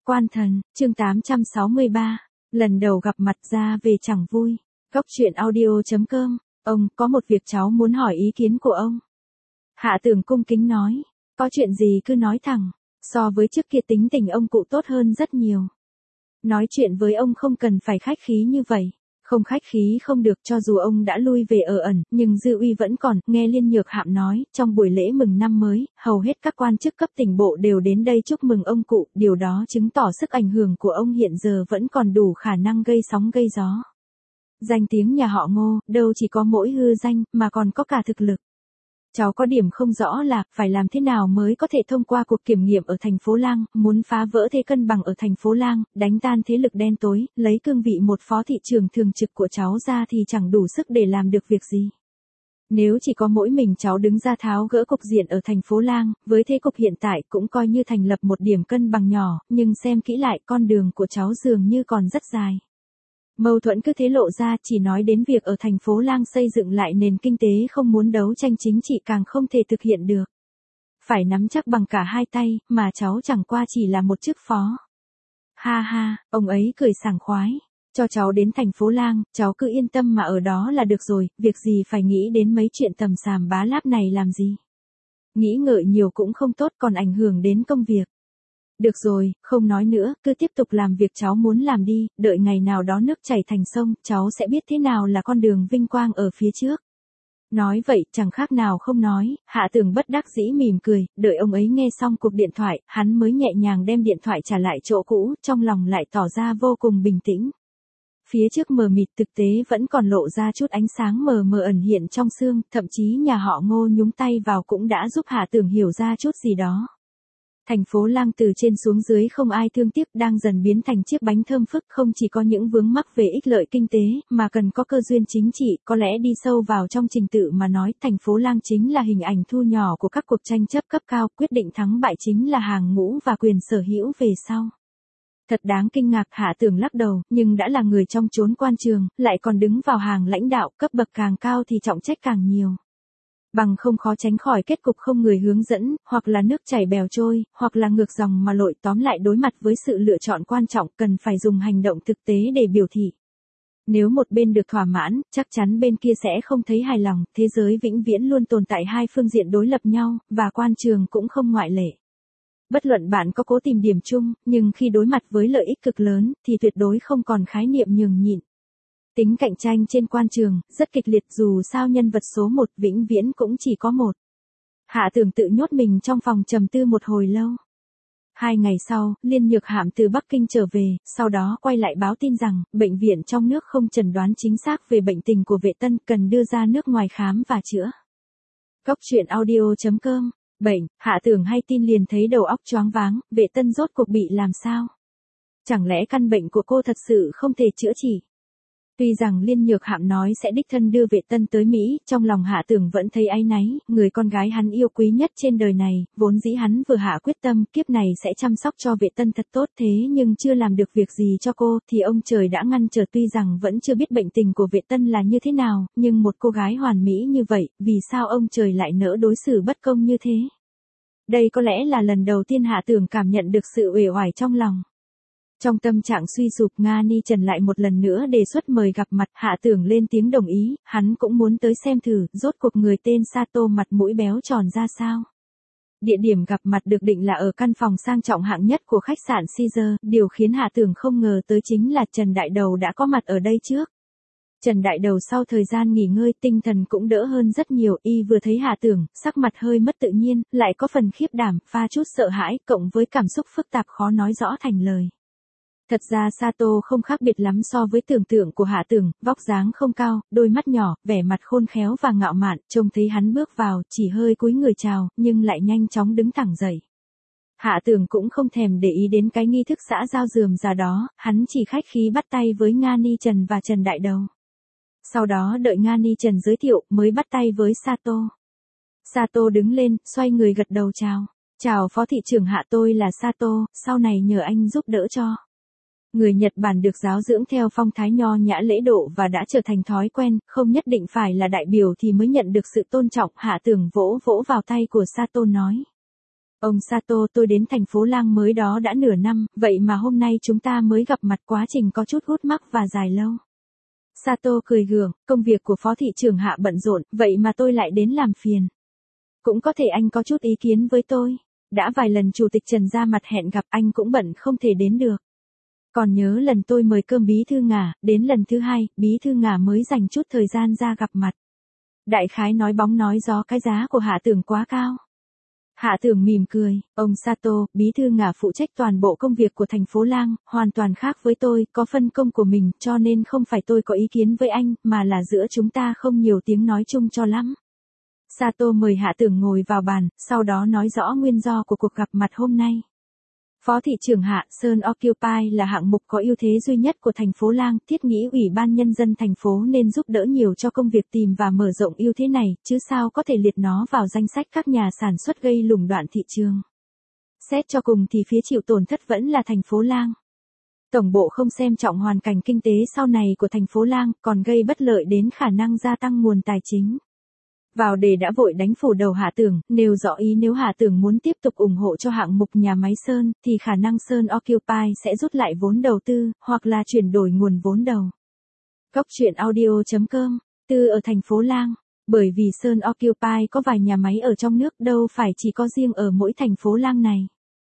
Quan thần, chương 863, lần đầu gặp mặt ra về chẳng vui. Góc truyện audio.com, ông, có một việc cháu muốn hỏi ý kiến của ông. Hạ Tường cung kính nói, có chuyện gì cứ nói thẳng, so với trước kia tính tình ông cụ tốt hơn rất nhiều. Nói chuyện với ông không cần phải khách khí như vậy. Không khách khí không được, cho dù ông đã lui về ở ẩn, nhưng dư uy vẫn còn. Nghe Liên Nhược Hạm nói, trong buổi lễ mừng năm mới, hầu hết các quan chức cấp tỉnh bộ đều đến đây chúc mừng ông cụ, điều đó chứng tỏ sức ảnh hưởng của ông hiện giờ vẫn còn đủ khả năng gây sóng gây gió. Danh tiếng nhà họ Ngô, đâu chỉ có mỗi hư danh, mà còn có cả thực lực. Cháu có điểm không rõ là, phải làm thế nào mới có thể thông qua cuộc kiểm nghiệm ở thành phố Lang, muốn phá vỡ thế cân bằng ở thành phố Lang, đánh tan thế lực đen tối, lấy cương vị một phó thị trưởng thường trực của cháu ra thì chẳng đủ sức để làm được việc gì. Nếu chỉ có mỗi mình cháu đứng ra tháo gỡ cục diện ở thành phố Lang, với thế cục hiện tại cũng coi như thành lập một điểm cân bằng nhỏ, nhưng xem kỹ lại con đường của cháu dường như còn rất dài. Mâu thuẫn cứ thế lộ ra, chỉ nói đến việc ở thành phố Lang xây dựng lại nền kinh tế không muốn đấu tranh chính trị càng không thể thực hiện được. Phải nắm chắc bằng cả hai tay, mà cháu chẳng qua chỉ là một chức phó. Ha ha, ông ấy cười sảng khoái. Cho cháu đến thành phố Lang, cháu cứ yên tâm mà ở đó là được rồi, việc gì phải nghĩ đến mấy chuyện tầm xàm bá láp này làm gì. Nghĩ ngợi nhiều cũng không tốt, còn ảnh hưởng đến công việc. Được rồi, không nói nữa, cứ tiếp tục làm việc cháu muốn làm đi, đợi ngày nào đó nước chảy thành sông, cháu sẽ biết thế nào là con đường vinh quang ở phía trước. Nói vậy, chẳng khác nào không nói, Hạ Tường bất đắc dĩ mỉm cười, đợi ông ấy nghe xong cuộc điện thoại, hắn mới nhẹ nhàng đem điện thoại trả lại chỗ cũ, trong lòng lại tỏ ra vô cùng bình tĩnh. Phía trước mờ mịt thực tế vẫn còn lộ ra chút ánh sáng mờ mờ ẩn hiện trong xương, thậm chí nhà họ Ngô nhúng tay vào cũng đã giúp Hạ Tường hiểu ra chút gì đó. Thành phố Lang từ trên xuống dưới không ai thương tiếc, đang dần biến thành chiếc bánh thơm phức, không chỉ có những vướng mắc về ích lợi kinh tế, mà cần có cơ duyên chính trị. Có lẽ đi sâu vào trong trình tự mà nói, thành phố Lang chính là hình ảnh thu nhỏ của các cuộc tranh chấp cấp cao, quyết định thắng bại chính là hàng ngũ và quyền sở hữu về sau. Thật đáng kinh ngạc, Hạ Tường lắc đầu, nhưng đã là người trong chốn quan trường, lại còn đứng vào hàng lãnh đạo, cấp bậc càng cao thì trọng trách càng nhiều. Bằng không khó tránh khỏi kết cục không người hướng dẫn, hoặc là nước chảy bèo trôi, hoặc là ngược dòng mà lội. Tóm lại, đối mặt với sự lựa chọn quan trọng, cần phải dùng hành động thực tế để biểu thị. Nếu một bên được thỏa mãn, chắc chắn bên kia sẽ không thấy hài lòng. Thế giới vĩnh viễn luôn tồn tại hai phương diện đối lập nhau, và quan trường cũng không ngoại lệ. Bất luận bạn có cố tìm điểm chung, nhưng khi đối mặt với lợi ích cực lớn, thì tuyệt đối không còn khái niệm nhường nhịn. Tính cạnh tranh trên quan trường, rất kịch liệt, dù sao nhân vật số 1 vĩnh viễn cũng chỉ có một. Hạ Tường tự nhốt mình trong phòng trầm tư một hồi lâu. 2 ngày sau, Liên Nhược Hạm từ Bắc Kinh trở về, sau đó quay lại báo tin rằng, bệnh viện trong nước không chẩn đoán chính xác về bệnh tình của Vệ Tân, cần đưa ra nước ngoài khám và chữa. Góc truyện audio.com, bệnh, Hạ Tường hay tin liền thấy đầu óc choáng váng, Vệ Tân rốt cuộc bị làm sao? Chẳng lẽ căn bệnh của cô thật sự không thể chữa trị? Tuy rằng Liên Nhược Hạm nói sẽ đích thân đưa Vệ Tân tới Mỹ, trong lòng Hạ Tường vẫn thấy áy náy, người con gái hắn yêu quý nhất trên đời này, vốn dĩ hắn vừa hạ quyết tâm kiếp này sẽ chăm sóc cho Vệ Tân thật tốt, thế nhưng chưa làm được việc gì cho cô, thì ông trời đã ngăn trở. Tuy rằng vẫn chưa biết bệnh tình của Vệ Tân là như thế nào, nhưng một cô gái hoàn mỹ như vậy, vì sao ông trời lại nỡ đối xử bất công như thế? Đây có lẽ là lần đầu tiên Hạ Tường cảm nhận được sự uể oải trong lòng. Trong tâm trạng suy sụp, Nga Ni Trần lại một lần nữa đề xuất mời gặp mặt. Hạ Tường lên tiếng đồng ý, hắn cũng muốn tới xem thử, rốt cuộc người tên Sato mặt mũi béo tròn ra sao. Địa điểm gặp mặt được định là ở căn phòng sang trọng hạng nhất của khách sạn Caesar, điều khiến Hạ Tường không ngờ tới chính là Trần Đại Đầu đã có mặt ở đây trước. Trần Đại Đầu sau thời gian nghỉ ngơi, tinh thần cũng đỡ hơn rất nhiều, y vừa thấy Hạ Tường, sắc mặt hơi mất tự nhiên, lại có phần khiếp đảm, pha chút sợ hãi, cộng với cảm xúc phức tạp khó nói rõ thành lời. Thật ra Sato không khác biệt lắm so với tưởng tượng của Hạ Tường, vóc dáng không cao, đôi mắt nhỏ, vẻ mặt khôn khéo và ngạo mạn, trông thấy hắn bước vào, chỉ hơi cúi người chào, nhưng lại nhanh chóng đứng thẳng dậy. Hạ Tường cũng không thèm để ý đến cái nghi thức xã giao rườm rà đó, hắn chỉ khách khí bắt tay với Nga Ni Trần và Trần Đại Đầu. Sau đó đợi Nga Ni Trần giới thiệu, mới bắt tay với Sato. Sato đứng lên, xoay người gật đầu chào. Chào Phó thị trưởng Hạ, tôi là Sato, sau này nhờ anh giúp đỡ cho. Người Nhật Bản được giáo dưỡng theo phong thái nho nhã lễ độ và đã trở thành thói quen, không nhất định phải là đại biểu thì mới nhận được sự tôn trọng. Hạ Tường vỗ vỗ vào tay của Sato nói. Ông Sato, tôi đến thành phố Lang mới đó đã nửa năm, vậy mà hôm nay chúng ta mới gặp mặt, quá trình có chút hút mắc và dài lâu. Sato cười gượng, công việc của phó thị trưởng Hạ bận rộn, vậy mà tôi lại đến làm phiền. Cũng có thể anh có chút ý kiến với tôi. Đã vài lần chủ tịch Trần ra mặt hẹn gặp, anh cũng bận không thể đến được. Còn nhớ lần tôi mời cơm bí thư Ngà, đến lần thứ hai, bí thư Ngà mới dành chút thời gian ra gặp mặt. Đại khái nói bóng nói gió cái giá của Hạ Tưởng quá cao. Hạ Tưởng mỉm cười, ông Sato, bí thư Ngà phụ trách toàn bộ công việc của thành phố Lang, hoàn toàn khác với tôi, có phân công của mình, cho nên không phải tôi có ý kiến với anh, mà là giữa chúng ta không nhiều tiếng nói chung cho lắm. Sato mời Hạ Tưởng ngồi vào bàn, sau đó nói rõ nguyên do của cuộc gặp mặt hôm nay. Phó thị trưởng Hạ, Sơn Occupy là hạng mục có ưu thế duy nhất của thành phố Lang, thiết nghĩ Ủy ban Nhân dân thành phố nên giúp đỡ nhiều cho công việc tìm và mở rộng ưu thế này, chứ sao có thể liệt nó vào danh sách các nhà sản xuất gây lũng đoạn thị trường. Xét cho cùng thì phía chịu tổn thất vẫn là thành phố Lang. Tổng bộ không xem trọng hoàn cảnh kinh tế sau này của thành phố Lang, còn gây bất lợi đến khả năng gia tăng nguồn tài chính. Vào đề đã vội đánh phủ đầu Hạ Tưởng, nêu rõ ý nếu Hạ Tưởng muốn tiếp tục ủng hộ cho hạng mục nhà máy Sơn, thì khả năng Sơn Occupy sẽ rút lại vốn đầu tư, hoặc là chuyển đổi nguồn vốn đầu. Cốc truyện audio.com, tư ở thành phố Lang, bởi vì Sơn Occupy có vài nhà máy ở trong nước, đâu phải chỉ có riêng ở mỗi thành phố Lang này.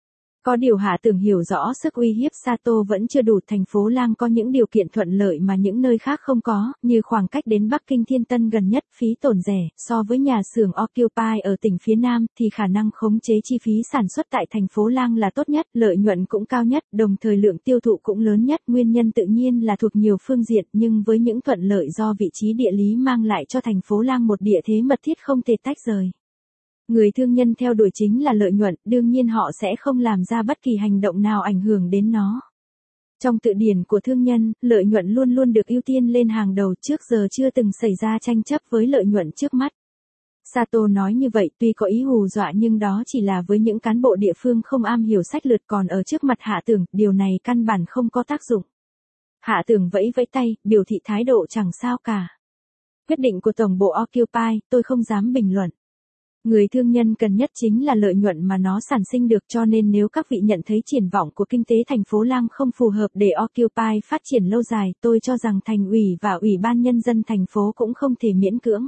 Có điều Hạ Tưởng hiểu rõ sức uy hiếp Sato vẫn chưa đủ, thành phố Lang có những điều kiện thuận lợi mà những nơi khác không có, như khoảng cách đến Bắc Kinh Thiên Tân gần nhất, phí tổn rẻ, so với nhà xưởng Occupy ở tỉnh phía Nam, thì khả năng khống chế chi phí sản xuất tại thành phố Lang là tốt nhất, lợi nhuận cũng cao nhất, đồng thời lượng tiêu thụ cũng lớn nhất, nguyên nhân tự nhiên là thuộc nhiều phương diện, nhưng với những thuận lợi do vị trí địa lý mang lại cho thành phố Lang một địa thế mật thiết không thể tách rời. Người thương nhân theo đuổi chính là lợi nhuận, đương nhiên họ sẽ không làm ra bất kỳ hành động nào ảnh hưởng đến nó. Trong tự điển của thương nhân, lợi nhuận luôn luôn được ưu tiên lên hàng đầu, trước giờ chưa từng xảy ra tranh chấp với lợi nhuận trước mắt. Sato nói như vậy tuy có ý hù dọa nhưng đó chỉ là với những cán bộ địa phương không am hiểu sách lược, còn ở trước mặt Hạ Tưởng, điều này căn bản không có tác dụng. Hạ Tưởng vẫy vẫy tay, biểu thị thái độ chẳng sao cả. Quyết định của tổng bộ Occupy, tôi không dám bình luận. Người thương nhân cần nhất chính là lợi nhuận mà nó sản sinh được, cho nên nếu các vị nhận thấy triển vọng của kinh tế thành phố Lang không phù hợp để Occupy phát triển lâu dài, tôi cho rằng thành ủy và Ủy ban Nhân dân thành phố cũng không thể miễn cưỡng.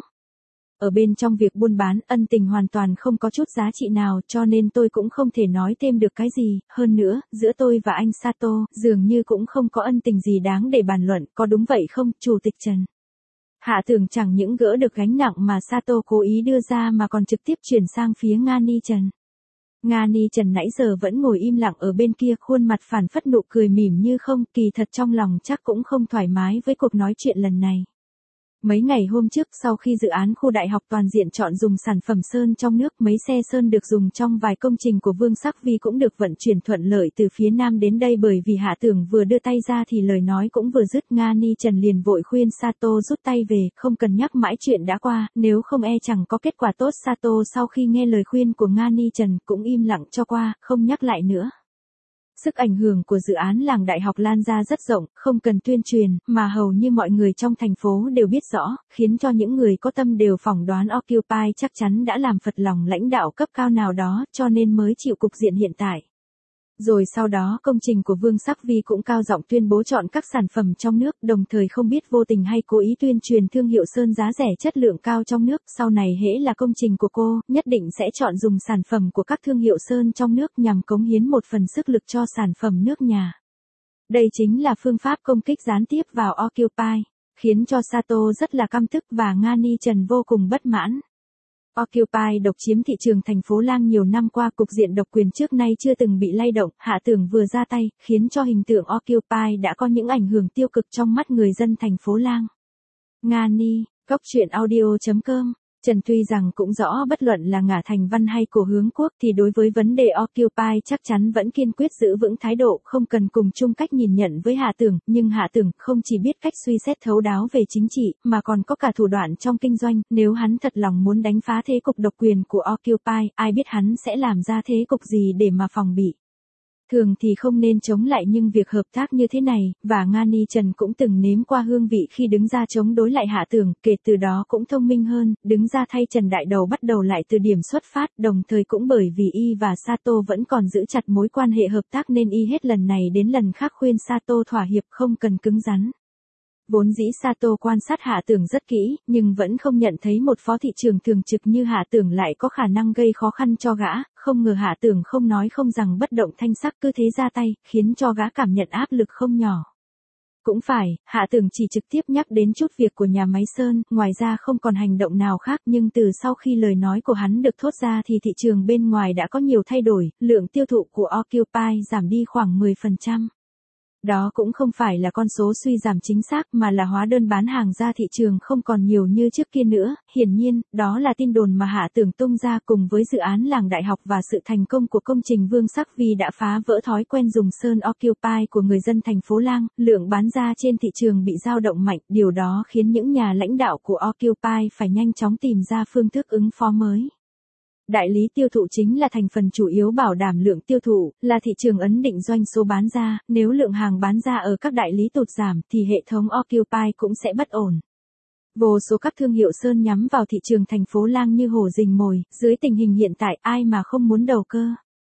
Ở bên trong việc buôn bán, ân tình hoàn toàn không có chút giá trị nào, cho nên tôi cũng không thể nói thêm được cái gì, hơn nữa, giữa tôi và anh Sato, dường như cũng không có ân tình gì đáng để bàn luận, có đúng vậy không, Chủ tịch Trần? Hạ Tưởng chẳng những gỡ được gánh nặng mà Sato cố ý đưa ra mà còn trực tiếp chuyển sang phía Ngani Trần. Ngani Trần nãy giờ vẫn ngồi im lặng ở bên kia, khuôn mặt phản phất nụ cười mỉm như không, kỳ thật trong lòng chắc cũng không thoải mái với cuộc nói chuyện lần này. Mấy ngày hôm trước, sau khi dự án khu đại học toàn diện chọn dùng sản phẩm sơn trong nước, mấy xe sơn được dùng trong vài công trình của Vương Sắc Vi cũng được vận chuyển thuận lợi từ phía Nam đến đây, bởi vì Hạ Tưởng vừa đưa tay ra thì lời nói cũng vừa dứt. Ngani Trần liền vội khuyên Sato rút tay về, không cần nhắc mãi chuyện đã qua, nếu không e chẳng có kết quả tốt. Sato sau khi nghe lời khuyên của Ngani Trần cũng im lặng cho qua, không nhắc lại nữa. Sức ảnh hưởng của dự án làng đại học lan ra rất rộng, không cần tuyên truyền, mà hầu như mọi người trong thành phố đều biết rõ, khiến cho những người có tâm đều phỏng đoán Occupy chắc chắn đã làm phật lòng lãnh đạo cấp cao nào đó, cho nên mới chịu cục diện hiện tại. Rồi sau đó công trình của Vương Sắc Vi cũng cao giọng tuyên bố chọn các sản phẩm trong nước, đồng thời không biết vô tình hay cố ý tuyên truyền thương hiệu sơn giá rẻ chất lượng cao trong nước, sau này hễ là công trình của cô, nhất định sẽ chọn dùng sản phẩm của các thương hiệu sơn trong nước nhằm cống hiến một phần sức lực cho sản phẩm nước nhà. Đây chính là phương pháp công kích gián tiếp vào Occupy, khiến cho Sato rất là căm tức và Ngani Trần vô cùng bất mãn. Occupy độc chiếm thị trường thành phố Lang nhiều năm qua, cục diện độc quyền trước nay chưa từng bị lay động, Hạ Tưởng vừa ra tay, khiến cho hình tượng Occupy đã có những ảnh hưởng tiêu cực trong mắt người dân thành phố Lang. Ngani, cốc truyện audio.com, Trần tuy rằng cũng rõ bất luận là Ngả Thành Văn hay Cổ Hướng Quốc thì đối với vấn đề Occupy chắc chắn vẫn kiên quyết giữ vững thái độ, không cần cùng chung cách nhìn nhận với Hạ Tưởng, nhưng Hạ Tưởng không chỉ biết cách suy xét thấu đáo về chính trị, mà còn có cả thủ đoạn trong kinh doanh, nếu hắn thật lòng muốn đánh phá thế cục độc quyền của Occupy, ai biết hắn sẽ làm ra thế cục gì để mà phòng bị. Thường thì không nên chống lại nhưng việc hợp tác như thế này, và Nga Ni Trần cũng từng nếm qua hương vị khi đứng ra chống đối lại Hạ Tường, kể từ đó cũng thông minh hơn, đứng ra thay Trần Đại Đầu bắt đầu lại từ điểm xuất phát, đồng thời cũng bởi vì y và Sato vẫn còn giữ chặt mối quan hệ hợp tác nên y hết lần này đến lần khác khuyên Sato thỏa hiệp không cần cứng rắn. Vốn dĩ Sato quan sát Hạ Tưởng rất kỹ, nhưng vẫn không nhận thấy một phó thị trưởng thường trực như Hạ Tưởng lại có khả năng gây khó khăn cho gã, không ngờ Hạ Tưởng không nói không rằng bất động thanh sắc cứ thế ra tay, khiến cho gã cảm nhận áp lực không nhỏ. Cũng phải, Hạ Tưởng chỉ trực tiếp nhắc đến chút việc của nhà máy Sơn, ngoài ra không còn hành động nào khác, nhưng từ sau khi lời nói của hắn được thốt ra thì thị trường bên ngoài đã có nhiều thay đổi, lượng tiêu thụ của Occupy giảm đi khoảng 10%. Đó cũng không phải là con số suy giảm chính xác mà là hóa đơn bán hàng ra thị trường không còn nhiều như trước kia nữa, hiển nhiên, đó là tin đồn mà Hạ Tưởng tung ra cùng với dự án làng đại học và sự thành công của công trình Vương Sắc Vi đã phá vỡ thói quen dùng Sơn Occupy của người dân thành phố Lang, lượng bán ra trên thị trường bị dao động mạnh, điều đó khiến những nhà lãnh đạo của Occupy phải nhanh chóng tìm ra phương thức ứng phó mới. Đại lý tiêu thụ chính là thành phần chủ yếu bảo đảm lượng tiêu thụ, là thị trường ấn định doanh số bán ra, nếu lượng hàng bán ra ở các đại lý tụt giảm thì hệ thống Occupy cũng sẽ bất ổn. Vô số các thương hiệu Sơn nhắm vào thị trường thành phố Lang như hổ rình mồi, dưới tình hình hiện tại ai mà không muốn đầu cơ.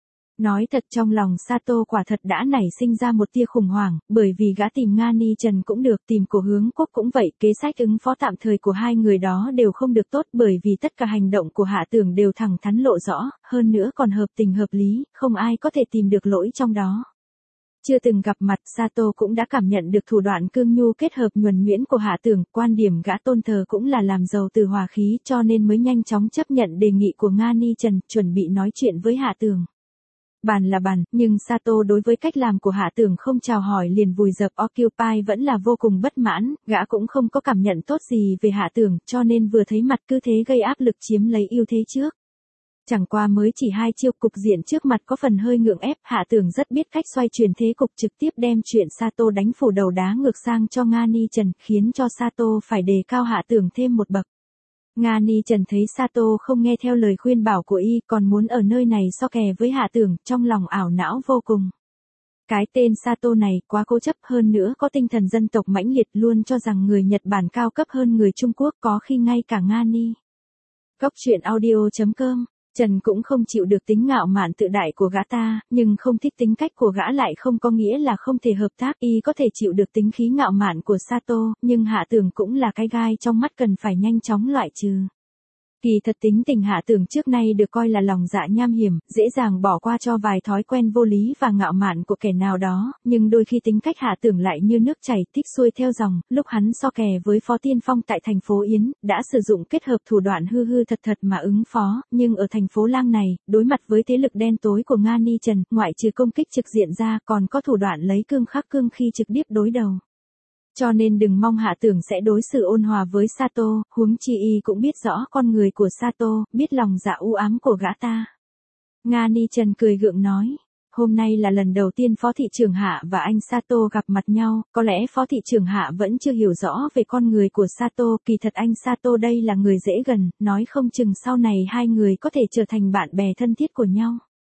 Nói thật trong lòng Sato quả thật đã nảy sinh ra một tia khủng hoảng, bởi vì gã tìm Nga Ni Trần cũng được, tìm của Hướng Quốc cũng vậy, kế sách ứng phó tạm thời của hai người đó đều không được tốt bởi vì tất cả hành động của Hạ Tưởng đều thẳng thắn lộ rõ, hơn nữa còn hợp tình hợp lý, không ai có thể tìm được lỗi trong đó. Chưa từng gặp mặt, Sato cũng đã cảm nhận được thủ đoạn cương nhu kết hợp nhuần nhuyễn của Hạ Tưởng, quan điểm gã tôn thờ cũng là làm giàu từ hòa khí cho nên mới nhanh chóng chấp nhận đề nghị của Nga Ni Trần, chuẩn bị nói chuyện với Hạ Tưởng. Bàn là bàn, nhưng Sato đối với cách làm của Hạ Tưởng không chào hỏi liền vùi dập Occupy vẫn là vô cùng bất mãn, gã cũng không có cảm nhận tốt gì về Hạ Tưởng, cho nên vừa thấy mặt cứ thế gây áp lực chiếm lấy ưu thế trước. Chẳng qua mới chỉ 2 chiêu, cục diện trước mặt có phần hơi ngượng ép, Hạ Tưởng rất biết cách xoay chuyển thế cục, trực tiếp đem chuyện Sato đánh phủ đầu đá ngược sang cho Nga Ni Trần, khiến cho Sato phải đề cao Hạ Tưởng thêm một bậc. Nga Ni Trần thấy Sato không nghe theo lời khuyên bảo của y, còn muốn ở nơi này so kè với Hạ Tưởng, trong lòng ảo não vô cùng. Cái tên Sato này quá cố chấp, hơn nữa có tinh thần dân tộc mãnh liệt, luôn cho rằng người Nhật Bản cao cấp hơn người Trung Quốc, có khi ngay cả Nga Ni. Góc truyện audio.com. Trần cũng không chịu được tính ngạo mạn tự đại của gã ta, nhưng không thích tính cách của gã lại không có nghĩa là không thể hợp tác, y có thể chịu được tính khí ngạo mạn của Sato, nhưng Hạ Tưởng cũng là cái gai trong mắt cần phải nhanh chóng loại trừ. Kỳ thật tính tình Hạ Tưởng trước nay được coi là lòng dạ nham hiểm, dễ dàng bỏ qua cho vài thói quen vô lý và ngạo mạn của kẻ nào đó, nhưng đôi khi tính cách Hạ Tưởng lại như nước chảy, thích xuôi theo dòng, lúc hắn so kè với Phó Tiên Phong tại thành phố Yến, đã sử dụng kết hợp thủ đoạn hư hư thật thật mà ứng phó, nhưng ở thành phố Lang này, đối mặt với thế lực đen tối của Nga Ni Trần, ngoại trừ công kích trực diện ra còn có thủ đoạn lấy cương khắc cương khi trực tiếp đối đầu. Cho nên đừng mong Hạ Tưởng sẽ đối xử ôn hòa với Sato, huống chi y cũng biết rõ con người của Sato, biết lòng dạ u ám của gã ta. Nga Ni Trần cười gượng nói, hôm nay là lần đầu tiên Phó Thị trưởng Hạ và anh Sato gặp mặt nhau, có lẽ Phó Thị trưởng Hạ vẫn chưa hiểu rõ về con người của Sato, kỳ thật anh Sato đây là người dễ gần, nói không chừng sau này hai người có thể trở thành bạn bè thân thiết của nhau.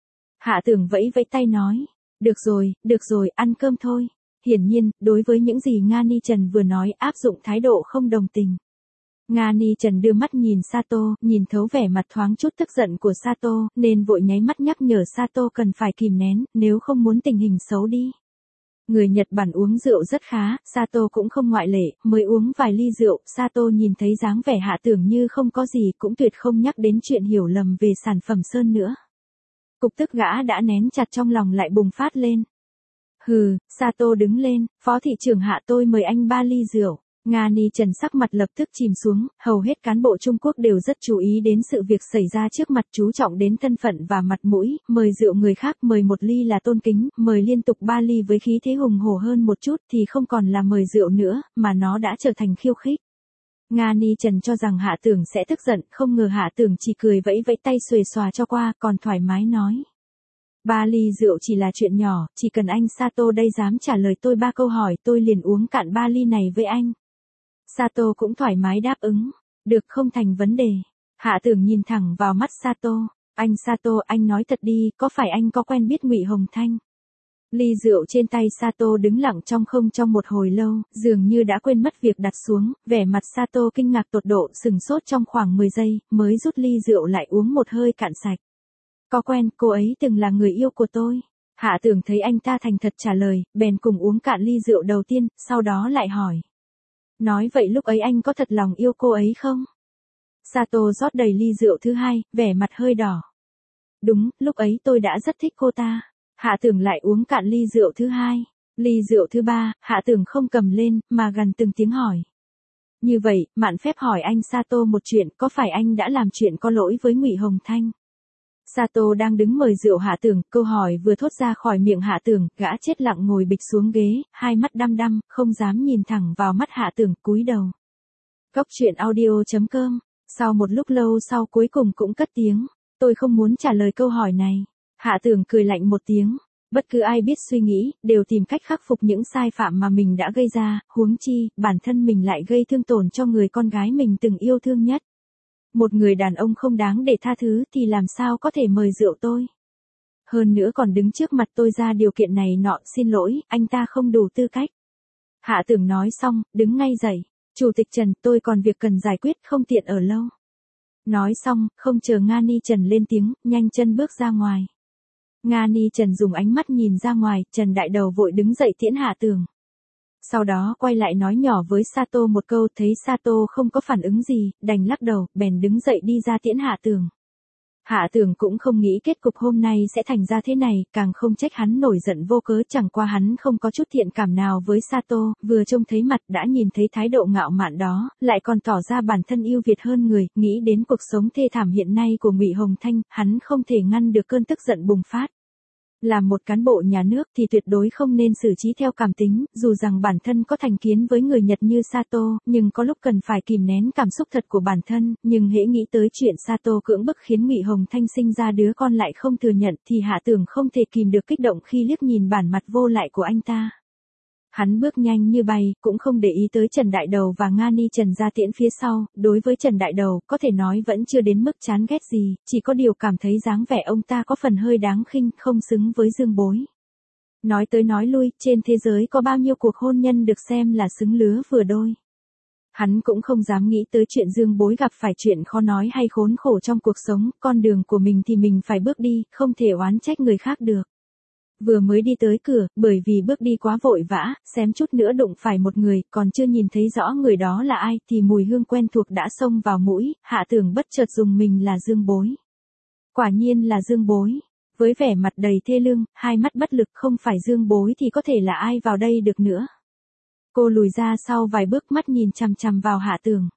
Hạ Tưởng vẫy vẫy tay nói, được rồi, ăn cơm thôi. Hiển nhiên, đối với những gì Nga Ni Trần vừa nói áp dụng thái độ không đồng tình. Nga Ni Trần đưa mắt nhìn Sato, nhìn thấu vẻ mặt thoáng chút tức giận của Sato, nên vội nháy mắt nhắc nhở Sato cần phải kìm nén, nếu không muốn tình hình xấu đi. Người Nhật Bản uống rượu rất khá, Sato cũng không ngoại lệ, mới uống vài ly rượu, Sato nhìn thấy dáng vẻ Hạ Tưởng như không có gì, cũng tuyệt không nhắc đến chuyện hiểu lầm về sản phẩm Sơn nữa. Cục tức gã đã nén chặt trong lòng lại bùng phát lên. Hừ, Sato đứng lên, Phó Thị trưởng Hạ tôi mời anh 3 ly rượu. Nga Ni Trần sắc mặt lập tức chìm xuống, hầu hết cán bộ Trung Quốc đều rất chú ý đến sự việc xảy ra trước mặt, chú trọng đến thân phận và mặt mũi, mời rượu người khác, mời 1 ly là tôn kính, mời liên tục 3 ly với khí thế hùng hổ hơn một chút thì không còn là mời rượu nữa, mà nó đã trở thành khiêu khích. Nga Ni Trần cho rằng Hạ Tưởng sẽ tức giận, không ngờ Hạ Tưởng chỉ cười vẫy vẫy tay xuề xòa cho qua, còn thoải mái nói. 3 ly rượu chỉ là chuyện nhỏ, chỉ cần anh Sato đây dám trả lời tôi 3 câu hỏi tôi liền uống cạn 3 ly này với anh. Sato cũng thoải mái đáp ứng, được không thành vấn đề. Hạ Tưởng nhìn thẳng vào mắt Sato, anh Sato anh nói thật đi, có phải anh có quen biết Ngụy Hồng Thanh? Ly rượu trên tay Sato đứng lặng trong một hồi lâu, dường như đã quên mất việc đặt xuống, vẻ mặt Sato kinh ngạc tột độ sừng sốt trong khoảng 10 giây, mới rút ly rượu lại uống một hơi cạn sạch. Có quen, cô ấy từng là người yêu của tôi. Hạ Tưởng thấy anh ta thành thật trả lời, bèn cùng uống cạn ly rượu đầu tiên, sau đó lại hỏi. Nói vậy lúc ấy anh có thật lòng yêu cô ấy không? Sato rót đầy ly rượu thứ hai, vẻ mặt hơi đỏ. Đúng, lúc ấy tôi đã rất thích cô ta. Hạ Tưởng lại uống cạn ly rượu thứ hai. Ly rượu thứ ba, Hạ Tưởng không cầm lên, mà gần từng tiếng hỏi. Như vậy, mạn phép hỏi anh Sato một chuyện, có phải anh đã làm chuyện có lỗi với Ngụy Hồng Thanh? Sato đang đứng mời rượu Hạ Tưởng, câu hỏi vừa thốt ra khỏi miệng Hạ Tưởng, gã chết lặng ngồi bịch xuống ghế, hai mắt đăm đăm, không dám nhìn thẳng vào mắt Hạ Tưởng, cúi đầu. Cốc truyện audio.com. Sau một lúc lâu sau cuối cùng cũng cất tiếng. Tôi không muốn trả lời câu hỏi này. Hạ Tưởng cười lạnh một tiếng. Bất cứ ai biết suy nghĩ, đều tìm cách khắc phục những sai phạm mà mình đã gây ra, huống chi, bản thân mình lại gây thương tổn cho người con gái mình từng yêu thương nhất. Một người đàn ông không đáng để tha thứ thì làm sao có thể mời rượu tôi. Hơn nữa còn đứng trước mặt tôi ra điều kiện này nọ, xin lỗi, anh ta không đủ tư cách. Hạ Tưởng nói xong, đứng ngay dậy. Chủ tịch Trần, tôi còn việc cần giải quyết, không tiện ở lâu. Nói xong, không chờ Nga Ni Trần lên tiếng, nhanh chân bước ra ngoài. Nga Ni Trần dùng ánh mắt nhìn ra ngoài, Trần Đại Đầu vội đứng dậy tiễn Hạ Tưởng. Sau đó quay lại nói nhỏ với Sato một câu, thấy Sato không có phản ứng gì, đành lắc đầu, bèn đứng dậy đi ra tiễn Hạ Tưởng. Hạ Tưởng cũng không nghĩ kết cục hôm nay sẽ thành ra thế này, càng không trách hắn nổi giận vô cớ, chẳng qua hắn không có chút thiện cảm nào với Sato, vừa trông thấy mặt đã nhìn thấy thái độ ngạo mạn đó, lại còn tỏ ra bản thân yêu Việt hơn người, nghĩ đến cuộc sống thê thảm hiện nay của Ngụy Hồng Thanh, hắn không thể ngăn được cơn tức giận bùng phát. Làm một cán bộ nhà nước thì tuyệt đối không nên xử trí theo cảm tính, dù rằng bản thân có thành kiến với người Nhật như Sato, nhưng có lúc cần phải kìm nén cảm xúc thật của bản thân, nhưng hễ nghĩ tới chuyện Sato cưỡng bức khiến Ngụy Hồng Thanh sinh ra đứa con lại không thừa nhận thì Hạ Tưởng không thể kìm được kích động khi liếc nhìn bản mặt vô lại của anh ta. Hắn bước nhanh như bay, cũng không để ý tới Trần Đại Đầu và Nga Ni Trần ra tiễn phía sau, đối với Trần Đại Đầu, có thể nói vẫn chưa đến mức chán ghét gì, chỉ có điều cảm thấy dáng vẻ ông ta có phần hơi đáng khinh, không xứng với Dương Bối. Nói tới nói lui, trên thế giới có bao nhiêu cuộc hôn nhân được xem là xứng lứa vừa đôi. Hắn cũng không dám nghĩ tới chuyện Dương Bối gặp phải chuyện khó nói hay khốn khổ trong cuộc sống, con đường của mình thì mình phải bước đi, không thể oán trách người khác được. Vừa mới đi tới cửa, bởi vì bước đi quá vội vã, xém chút nữa đụng phải một người, còn chưa nhìn thấy rõ người đó là ai, thì mùi hương quen thuộc đã xông vào mũi, Hạ Tưởng bất chợt dùng mình là Dương Bối. Quả nhiên là Dương Bối. Với vẻ mặt đầy thê lương, hai mắt bất lực, không phải Dương Bối thì có thể là ai vào đây được nữa. Cô lùi ra sau vài bước, mắt nhìn chằm chằm vào Hạ Tưởng.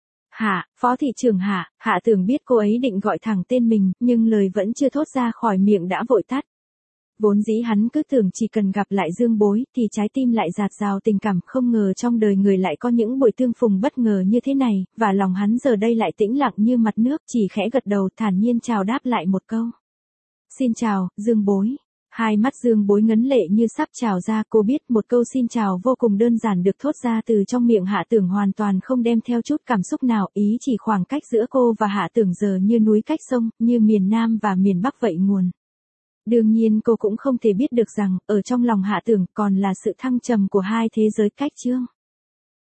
Hạ, Phó thị trưởng Hạ. Hạ Tưởng biết cô ấy định gọi thẳng tên mình, nhưng lời vẫn chưa thốt ra khỏi miệng đã vội tắt. Vốn dĩ hắn cứ tưởng chỉ cần gặp lại Dương Bối thì trái tim lại dạt dào tình cảm, không ngờ trong đời người lại có những buổi tương phùng bất ngờ như thế này, và lòng hắn giờ đây lại tĩnh lặng như mặt nước, chỉ khẽ gật đầu thản nhiên chào đáp lại một câu. Xin chào, Dương Bối. Hai mắt Dương Bối ngấn lệ như sắp trào ra, cô biết một câu xin chào vô cùng đơn giản được thốt ra từ trong miệng Hạ Tưởng hoàn toàn không đem theo chút cảm xúc nào, ý chỉ khoảng cách giữa cô và Hạ Tưởng giờ như núi cách sông, như miền Nam và miền Bắc vậy nguồn. Đương nhiên cô cũng không thể biết được rằng, ở trong lòng Hạ Tưởng còn là sự thăng trầm của hai thế giới cách chương.